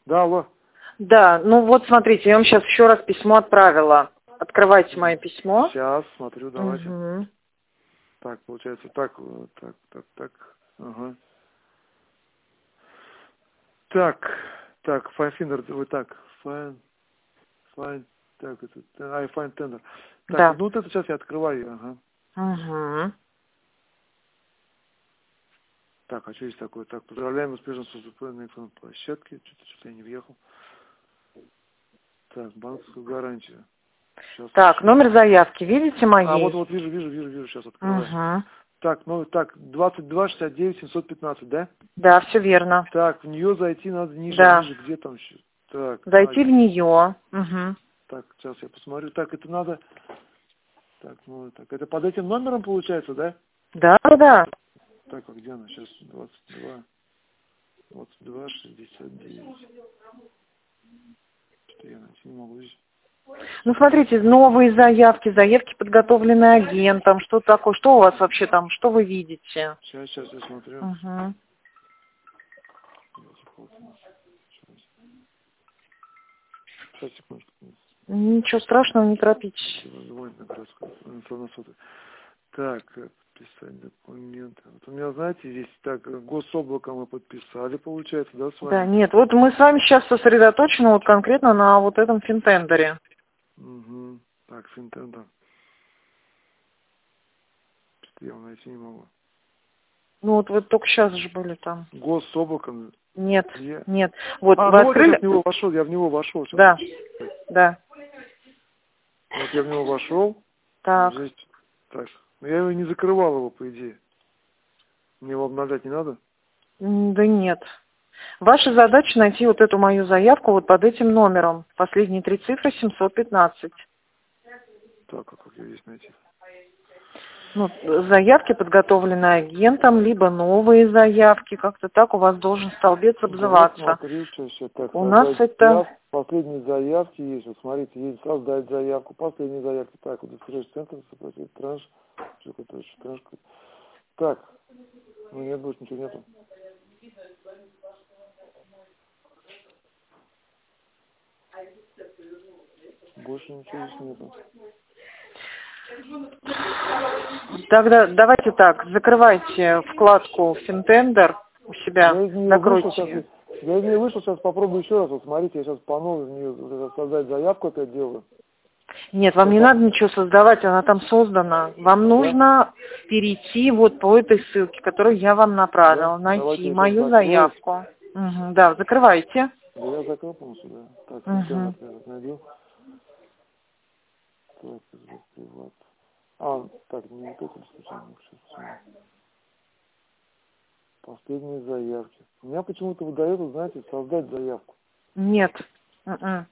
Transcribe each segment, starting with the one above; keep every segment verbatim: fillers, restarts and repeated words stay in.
Да, алло. Да, ну вот смотрите, я вам сейчас еще раз письмо отправила. Открывайте мое письмо. Сейчас, смотрю, давайте. Угу. Так, получается, так, вот, так, так, так. Ага. Так, так, FineFinder, вот так, Fine, Fine, так, это, I find tender. Так, Да. ну вот это сейчас я открываю, ага. Угу. Так, а что есть такое? Так, поздравляем успешно с уступлением на электронной площадке. Что-то, что-то я не въехал. Так, банковскую гарантию. Сейчас. Так, номер заявки, видите моей? А, вот, вот, вижу, вижу, вижу, вижу, сейчас открываю. Угу. Так, ну, так, двадцать два шестьдесят девять семьсот пятнадцать, да? Да, все верно. Так, в нее зайти надо ниже, Да. ниже, где там еще? Так, Зайти а, в нее. Угу. так, сейчас я посмотрю. Так, это надо... Так, ну, так, это под этим номером получается, да? Да, да. Так, а где она? Сейчас двадцать два, двадцать два шестьдесят девять. Что я найти не могу здесь. Ну, смотрите, новые заявки, заявки, подготовленные агентом. Что такое? Что у вас вообще там? Что вы видите? Сейчас, сейчас я смотрю. Угу. Сейчас, секундочку. Ничего страшного, не торопитесь. Звонит на городскую информационную сотовую. Так, э, подписать документы. Вот у меня, знаете, здесь так, гособлако мы подписали, получается, да, с вами? Да, нет, вот мы с вами сейчас сосредоточены вот конкретно на вот этом финтендере. Угу. Так, финтендер. Что я его найти не могу. Ну вот вы только сейчас же были там. Гособлаком. Нет, Я... нет. Вот А, вы ну открыли? вот я в него вошел, я в него вошел. Сейчас. Да, да. Вот я в него вошел. Так. Здесь... Так, но я его не закрывал его, по идее. Мне его обновлять не надо? М, Да нет. Ваша задача найти вот эту мою заявку вот под этим номером. Последние три цифры семьсот пятнадцать. Так, а как ее здесь найти? Ну, заявки, подготовленные агентом, либо новые заявки. Как-то так у вас должен столбец обзываться. Да, смотри, что еще так. У нас это... Заявку, последние заявки есть. Вот смотрите, есть создать заявку, последние заявки. Так, вот здесь центр, заплатить транш. Что какой-то еще транш. Так, ну нет, больше ничего нету. Больше ничего здесь нету. Тогда давайте так, закрывайте вкладку «Финтендер» у себя, Я из нее закройте вышел, ее. сейчас, я из нее вышел, сейчас попробую еще раз. Вот смотрите, я сейчас по новой в нее вот это создать заявку опять делаю. Нет, вам не надо ничего создавать, она там создана. Вам нужно перейти вот по этой ссылке, которую я вам направила, Да? найти Давайте мою закрою. заявку. Угу, да, закрывайте. Да я закрыл полностью, да. Так, Угу. финтендер я найду. Так, известный приват. А, так, не вот это случайно. Сейчас посмотрим. Последние заявки. У меня почему-то выдает, знаете, создать заявку. Нет. М-м.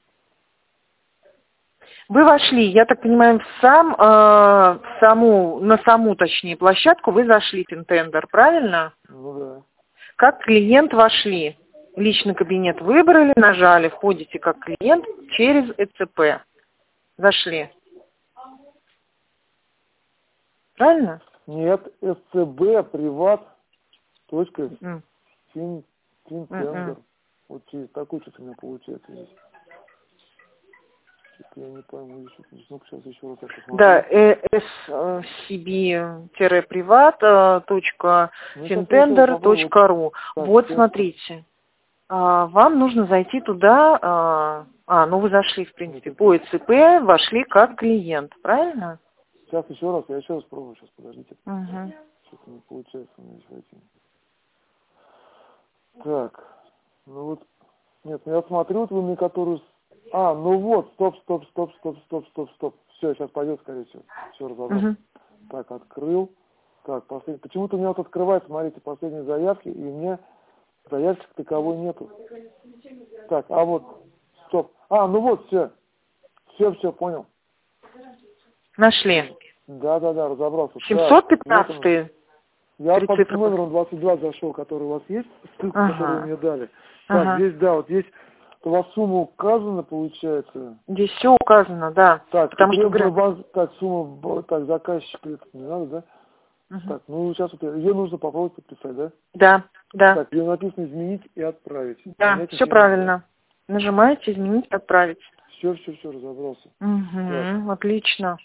Вы вошли, я так понимаю, в сам, э, в саму, на саму, точнее, площадку вы зашли, Финтендер, правильно? Ну да. Как клиент вошли. Личный кабинет выбрали, нажали, входите как клиент через ЭЦП. Зашли. Правильно? Нет, СЦБ, приват, точка, Mm. фин, финтендер. Вот через такой что-то у меня получается здесь. Что-то я не пойму еще. Ну-ка сейчас еще раз я посмотрю. Да, эс си би-приват точка финтендер точка ру. Вот смотрите. А, вам нужно зайти туда, а, а, ну вы зашли, в принципе, по ЭЦП, вошли как клиент, правильно? Сейчас еще раз, я еще раз пробую, сейчас, подождите. Угу. Что-то не получается у меня здесь войти. Так, ну вот, нет, ну я смотрю, вот вы мне которую... А, ну вот, стоп, стоп, стоп, стоп, стоп, стоп, стоп. Все, сейчас пойдет, скорее всего. Все, разобрал. Угу. Так, открыл. Так, послед... почему-то у меня вот открывается, смотрите, последние заявки, и у меня заявки как таковой нету. Так, а вот, стоп. А, ну вот, все. Все, все, понял. Нашли. Да, да, да, разобрался. семьсот Так, пятнадцатый. вот я под номером двадцать два зашел, который у вас есть, ссылку, Ага. которую вы мне дали. Так, Ага. здесь, да, вот здесь у вас сумма указана, получается. Здесь все указано, да. Так, Потому что требую говорю... баз... так, сумма, так, заказчик, это не надо, да? Угу. Так, ну сейчас вот ее нужно попробовать подписать, да? Да, да. Так, ее написано изменить и отправить. Да, Менять все ничего не надо, правильно. Нажимаете «Изменить, отправить». Все, все, все, разобрался. Угу, отлично.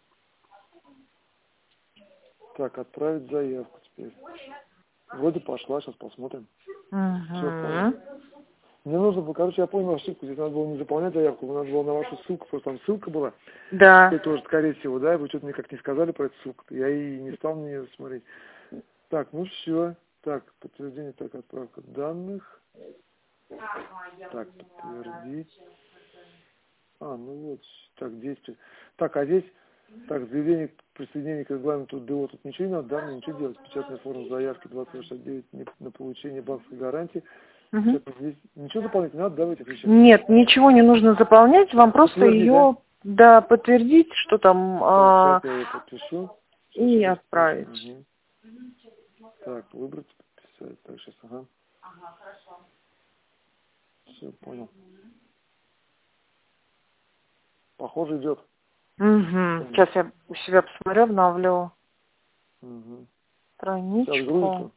Так, отправить заявку теперь. Вроде пошла, сейчас посмотрим. Угу. Все, понял. Мне нужно было, короче, я понял ошибку. Здесь надо было не заполнять заявку, надо было на вашу ссылку, просто там ссылка была. Да. Это тоже, скорее всего, да, вы что-то мне как не сказали про эту ссылку. Я и не стал на нее смотреть. Так, ну все. Так, подтверждение, так, отправка данных. Так, подтвердить. А, ну вот, так, действие. Так, а здесь, так, заявление присоединения к регламенту ДО, тут ничего не надо, да, мне ничего делать. Печатная форма заявки двадцать шестьдесят девять на получение банковской гарантии. Угу. Здесь ничего заполнять не надо, давайте отвечать. Нет, ничего не нужно заполнять, вам просто Подтвердить, ее, да? Да, подтвердить, что там, Так, а, сейчас я ее подпишу. Сейчас и я отправить. угу. Так, выбрать, подписать. Так, сейчас, ага. Все, понял. Похоже, идет. Угу. Сейчас я у себя посмотрю, обновлю Угу. страничку. Сейчас грузится.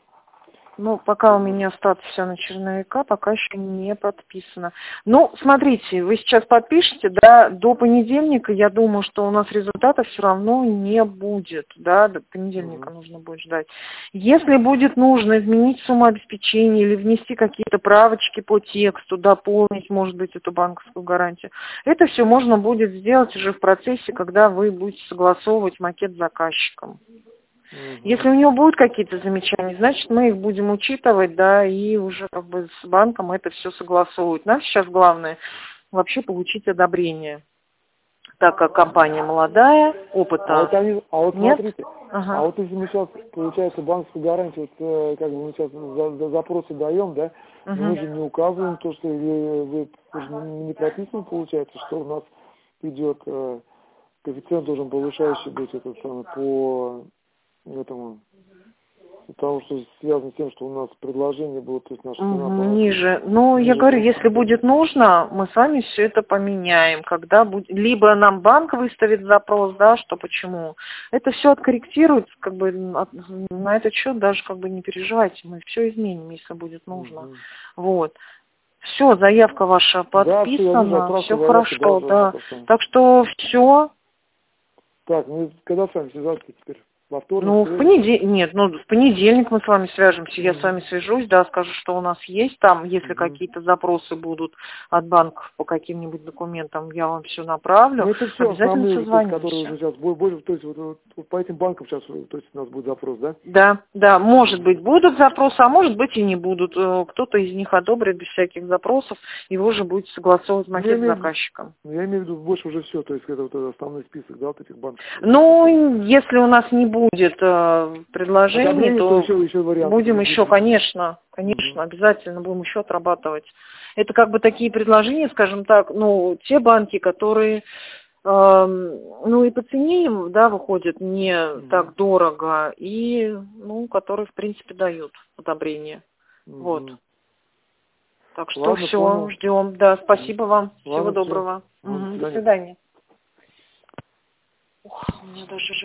Ну, пока у меня статус все на черновика, пока еще не подписано. Ну, смотрите, вы сейчас подпишете, да, до понедельника, я думаю, что у нас результата все равно не будет, да, до понедельника угу. нужно будет ждать. Если будет нужно изменить сумму обеспечения или внести какие-то правочки по тексту, дополнить, может быть, эту банковскую гарантию, это все можно будет сделать уже в процессе, когда вы будете согласовывать макет с заказчиком. Угу. Если у него будут какие-то замечания, значит, мы их будем учитывать, да, и уже как бы с банком это все согласовывать. Нам сейчас главное вообще получить одобрение. Так как компания молодая, опыта а вот они, а вот нет. Смотрите, ага. а вот если мы сейчас, получается, банковскую гарантию, вот, как бы мы сейчас за, за запросы даем, да, угу. мы же не указываем то, что вы, вы, вы же не прописано, получается, что у нас идет э, коэффициент должен повышающий быть этот самый по этому, потому что связано с тем, что у нас предложение было, то есть наша цена угу, ниже. Ну, ниже. Я говорю, если будет нужно, мы с вами все это поменяем. Когда будет, либо нам банк выставит запрос, да, что почему. Это все откорректируется, как бы от, на этот счет даже как бы не переживайте, мы все изменим, если будет нужно. Угу. Вот. Все, заявка ваша подписана, да, все хорошо, да. да. Так что все. Так, ну когда с вами связаться теперь? Во вторник? Ну, в понедельник, нет, ну, в понедельник мы с вами свяжемся, mm-hmm. я с вами свяжусь, да, скажу, что у нас есть там, если mm-hmm. какие-то запросы будут от банков по каким-нибудь документам, я вам все направлю, ну, это все обязательно созвонимся. Которые уже сейчас больше, то есть вот, вот, вот по этим банкам сейчас, то есть у нас будет запрос, да? Да, да, может быть будут запросы, а может быть и не будут, кто-то из них одобрит без всяких запросов, его же будет согласовывать макет с заказчиком. Я имею в виду больше уже все, то есть это вот основной список, да, вот этих банков. Ну, если у нас не будет э, предложений, то, то еще, еще будем еще, конечно, конечно, угу. обязательно будем еще отрабатывать. Это как бы такие предложения, скажем так, ну, те банки, которые, э, ну, и по цене им, да, выходят не угу. так дорого, и, ну, которые, в принципе, дают одобрение. Угу. Вот. Так что Ладно, все, понял. Ждем. Да, спасибо вам. Ладно, Всего доброго. Угу. До свидания. Ох, у меня даже